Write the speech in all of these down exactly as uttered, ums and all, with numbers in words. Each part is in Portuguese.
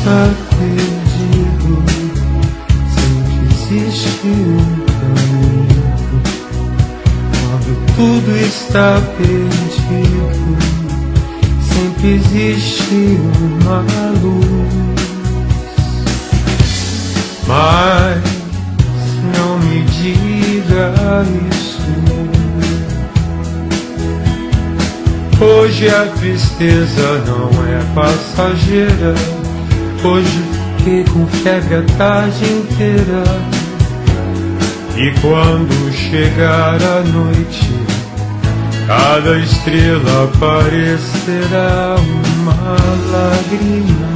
está perdido, sempre existe um caminho. Quando tudo está perdido, sempre existe uma luz. Mas não me diga isso. Hoje a tristeza não é passageira. Hoje fiquei com febre a tarde inteira. E quando chegar a noite, cada estrela parecerá uma lágrima.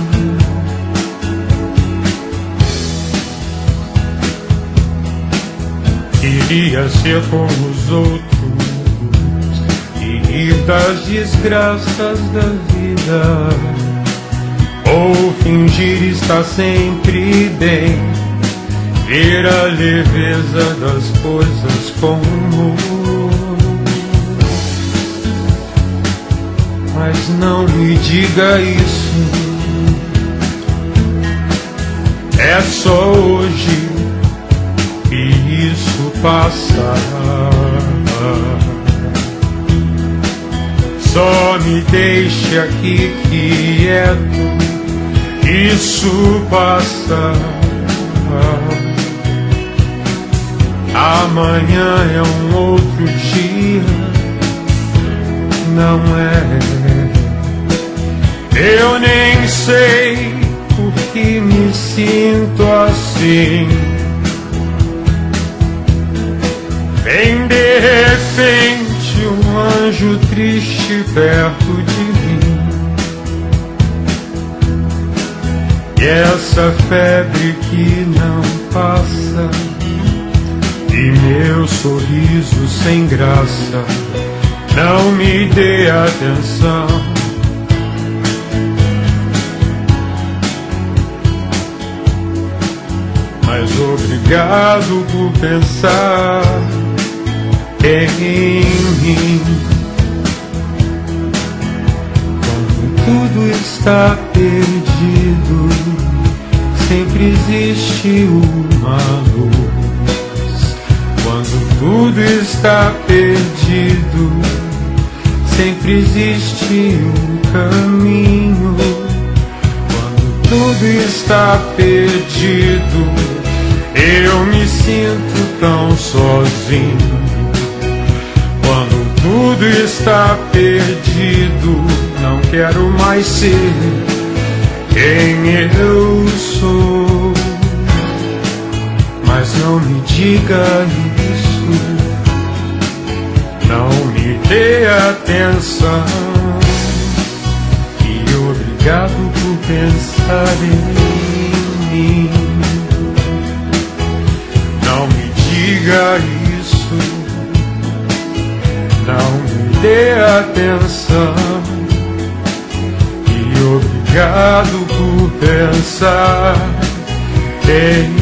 Queria ser como os outros e rir das desgraças da vida, ou fingir estar sempre bem, ver a leveza das coisas com humor. Mas não me diga isso, é só hoje que isso passa. Só me deixe aqui quieto, isso passa. Amanhã é um outro dia, não é? Eu nem sei por que me sinto assim. Vem de repente um anjo triste perto de mim, e essa febre que não passa, e meu sorriso sem graça, não me dê atenção. Mas obrigado por pensar em mim. Quando tudo está perdido, sempre existe uma luz. Quando tudo está perdido, sempre existe um caminho. Quando tudo está perdido, eu me sinto tão sozinho. Quando tudo está perdido, não quero mais ser quem eu sou. Mas não me diga isso, não me dê atenção. E obrigado por pensar em mim. Não me diga isso, não me dê atenção. E obrigado por pensar em